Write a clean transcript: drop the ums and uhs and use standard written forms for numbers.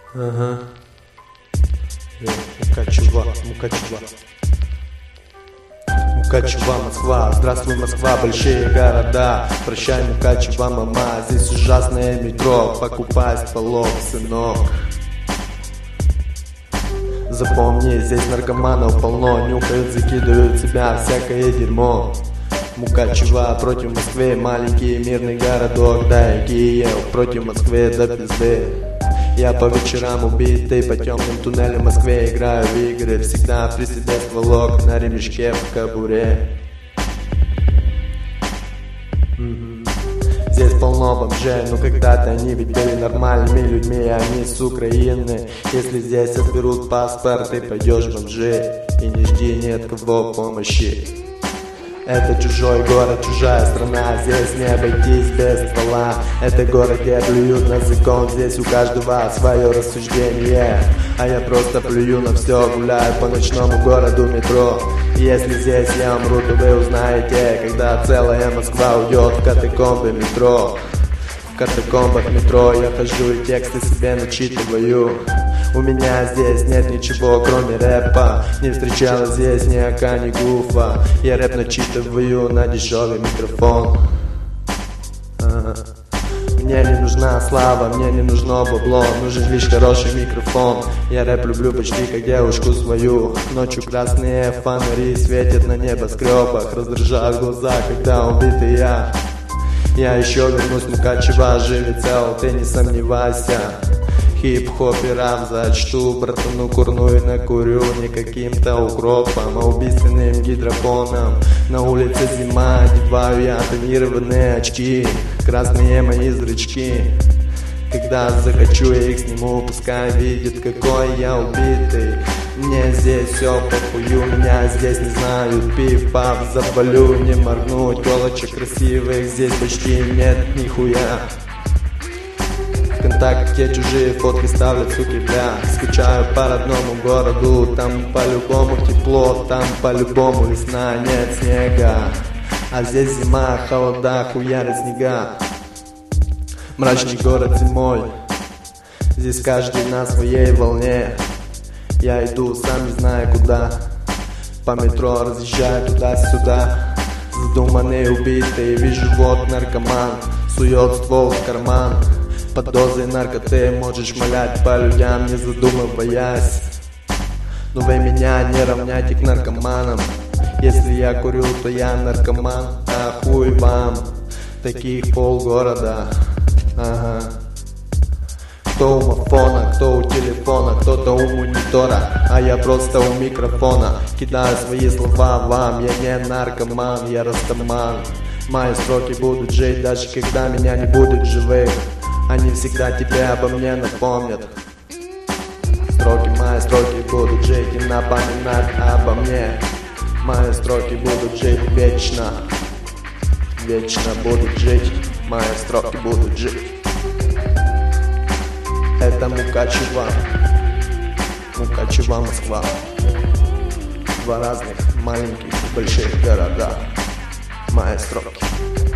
Ага. Мукачева, Мукачева. Мукачева, Москва, здравствуй, Москва, большие города. Прощай, Мукачева, мама, здесь ужасное метро. Покупай стволов, сынок. Запомни, здесь наркоманов полно. Нюхают, закидывают себя всякое дерьмо. Мукачева против Москвы, маленький мирный городок. Да, я Киев против Москвы до пизды. Я по вечерам убитый, по темным туннелям в Москве играю в игры. Всегда при себе стволок на ремешке в кобуре. Здесь полно бомжей, но когда-то они ведь были нормальными людьми. Они с Украины. Если здесь отберут паспорт, ты пойдешь в бомжи. И не жди ни от кого помощи. Это чужой город, чужая страна. Здесь не обойтись без ствола. Это город, где плюют на закон. Здесь у каждого свое рассуждение. А я просто плюю на все. Гуляю по ночному городу метро. Если здесь я умру, то вы узнаете, когда целая Москва уйдет в катакомбы метро. В катакомбах метро я хожу и тексты себе начитываю. У меня здесь нет ничего, кроме рэпа. Не встречала здесь ни ока, ни гуфа. Я рэп начитываю на дешевый микрофон. Мне не нужна слава, мне не нужно бабло. Нужен лишь хороший микрофон. Я рэп люблю почти как девушку свою. Ночью красные фонари светят на небоскребах. Раздражают глаза, когда убитый я. Я еще вернусь, Мукачева, жив и цел, ты не сомневайся. Хип-хоп и рап зачту, братану курную накурю. Не каким-то укропом, а убийственным гидропоном. На улице зима, одеваю я тонированные очки. Красные мои зрачки. Когда захочу, я их сниму, пускай видят, какой я убитый. Мне здесь все похую, меня здесь не знают. Пиф-паф, завалю, не моргнуть. Телочек красивых здесь почти нет нихуя. ВКонтакте чужие фотки ставлят, суки, бля. Скучаю по родному городу. Там по-любому тепло, там по-любому весна, нет снега. А здесь зима, холода, хуярят снега. Мрачный город зимой. Здесь каждый на своей волне. Я иду, сам не знаю куда. По метро разъезжаю туда-сюда. Задуманный, убитый, вижу вот наркоман. Сует ствол в карман. Под дозой наркоты можешь малять по людям, не задумываясь. Но вы меня не равняйте к наркоманам. Если я курю, то я наркоман. А хуй вам, таких полгорода. Ага. Кто у мафона, кто у телефона, кто-то у монитора, а я просто у микрофона. Кидаю свои слова вам, я не наркоман, я растаман. Мои строки будут жить, даже когда меня не будет живых. Они всегда тебе обо мне напомнят. Мои строки будут жить и напоминать обо мне. Мои строки будут жить вечно. Вечно будут жить, мои строки будут жить. Это Мукачева, Мукачева, Москва. Два разных маленьких и больших города. Мои строки.